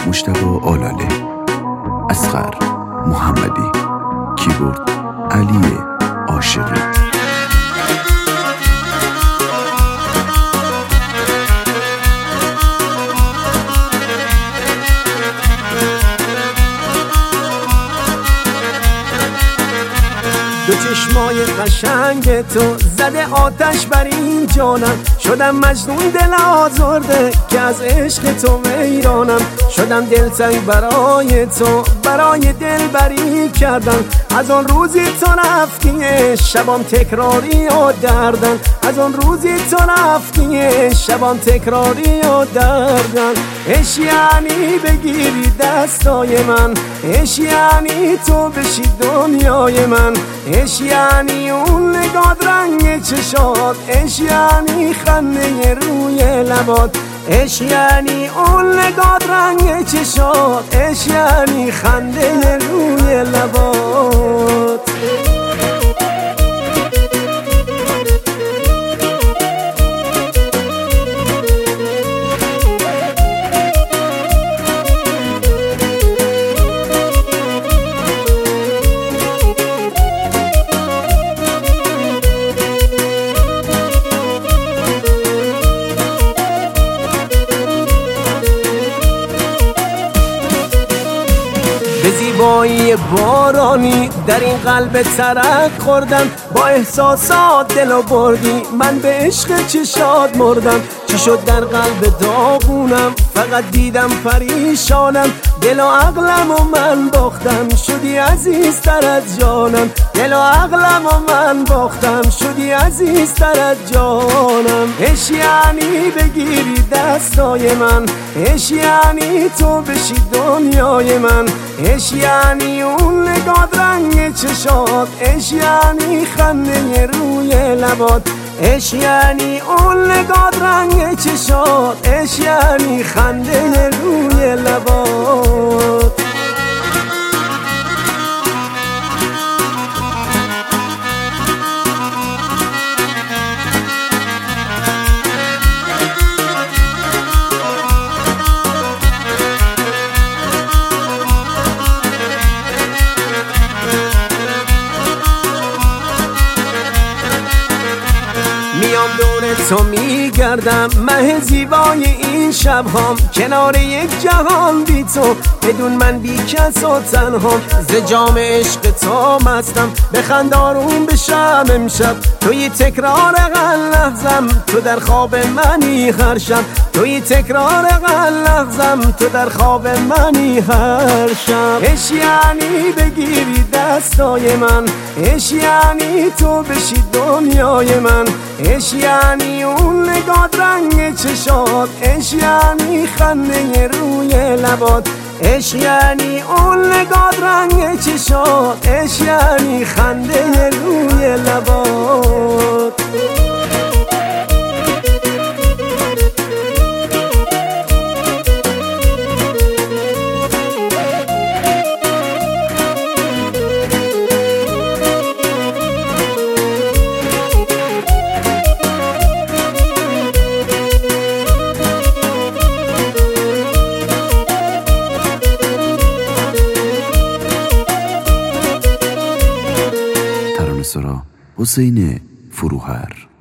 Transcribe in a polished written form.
مجتبی آلاله، اصغر محمدی، کیبورد علی عاشقی. دو چشمای قشنگ تو زده آتش بر این جانم، شدم مجنون دل آزرده که از عشق تو ویرانم، شدم دلتنگ برای تو، برای دل بری کردن، از آن روزی تو رفتی شبام تکراری و دردن، از آن روزی تو رفتی شبام تکراری و دردن. عشق یعنی بگیری دستای من، عشق یعنی تو بشی دنیای من، عشق یعنی اون نگات رنگ چشات، عشق یعنی خنده روی لبات، عشق یعنی اون نگات رنگ چشات، عشق یعنی خنده روی لبات. به زیبایی بارانی در این قلب ترک خوردم، با احساسات دلو بردی، من به عشق چشات مردم. چی شد در قلب داغونم، فقط دیدم پریشانم، دل و عقلم و من باختم، شدی عزیزتر از جانم، دل و عقلم و من باختم، شدی عزیزتر از جانم. عشق یعنی بگیری دستای من، عشق یعنی تو بشی دنیای من، عشق یعنی اون نگات رنگ چشات، عشق یعنی خنده روی لبات، عشق یعنی اون نگات رنگ چشات، عشق یعنی خنده روی لبات. میام دور تو میگردم، مه زیبای این شبهام، کنار یک جهان بی تو، بدون من بی کس و تنهام، ز جام عشق تو مستم، بخند آروم بشم امشب، توی تکرار هر لحظم، تو در خواب منی هر شب، توی تکرار هر لحظم، تو در خواب منی هر شب. عشق یعنی بگیری دستای من، عشق یعنی تو بشی دنیای من، عشق یعنی اون نگات رنگ چشات، عشق یعنی خنده روی لبات، عشق یعنی اون نگات رنگ چشات، عشق یعنی خنده روی لبات. ترانه‌سرا حسین فروهر.